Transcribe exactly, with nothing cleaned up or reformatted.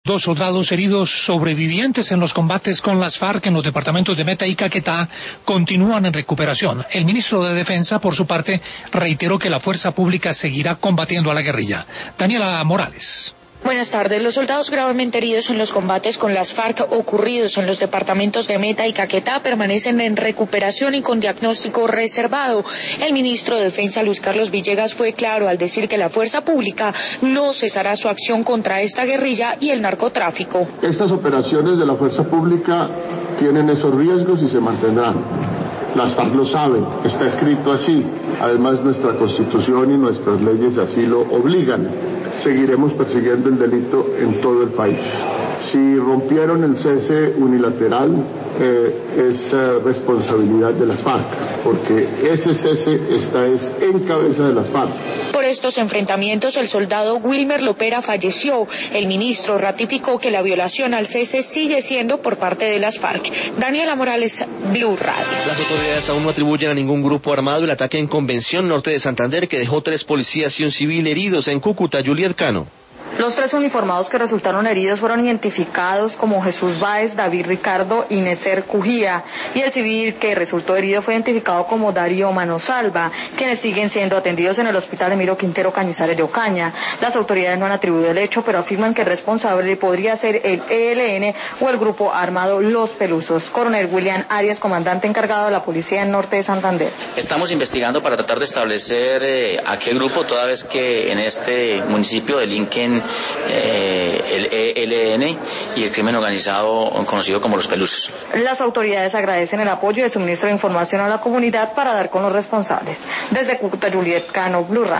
Dos soldados heridos sobrevivientes en los combates con las FARC en los departamentos de Meta y Caquetá continúan en recuperación. El ministro de Defensa, por su parte, reiteró que la fuerza pública seguirá combatiendo a la guerrilla. Daniela Morales. Buenas tardes. Los soldados gravemente heridos en los combates con las FARC ocurridos en los departamentos de Meta y Caquetá permanecen en recuperación y con diagnóstico reservado. El ministro de Defensa, Luis Carlos Villegas, fue claro al decir que la fuerza pública no cesará su acción contra esta guerrilla y el narcotráfico. Estas operaciones de la fuerza pública tienen esos riesgos y se mantendrán. Las FARC lo saben, está escrito así. Además, nuestra Constitución y nuestras leyes así lo obligan. Seguiremos persiguiendo el delito en todo el país. Si rompieron el cese unilateral, eh, es eh, responsabilidad de las FARC, porque ese cese está es en cabeza de las FARC. Por estos enfrentamientos, el soldado Wilmer Lopera falleció. El ministro ratificó que la violación al cese sigue siendo por parte de las FARC. Daniela Morales, Blue Radio. Las autoridades aún no atribuyen a ningún grupo armado el ataque en Convención Norte de Santander que dejó tres policías y un civil heridos en Cúcuta. Juliet Cano. Los tres uniformados que resultaron heridos fueron identificados como Jesús Báez, David Ricardo y Necer Cujía, y el civil que resultó herido fue identificado como Darío Manosalva, quienes siguen siendo atendidos en el Hospital Emiro Quintero Cañizares de Ocaña. Las autoridades no han atribuido el hecho, pero afirman que el responsable podría ser el E L N o el grupo armado Los Pelusos. Coronel William Arias, comandante encargado de la Policía en Norte de Santander. Estamos investigando para tratar de establecer eh, a qué grupo, toda vez que en este municipio delinquen Eh, el E L N y el crimen organizado conocido como Los Pelusos. Las autoridades agradecen el apoyo y el suministro de información a la comunidad para dar con los responsables. Desde Cúcuta, Juliet Cano, Blue Radio.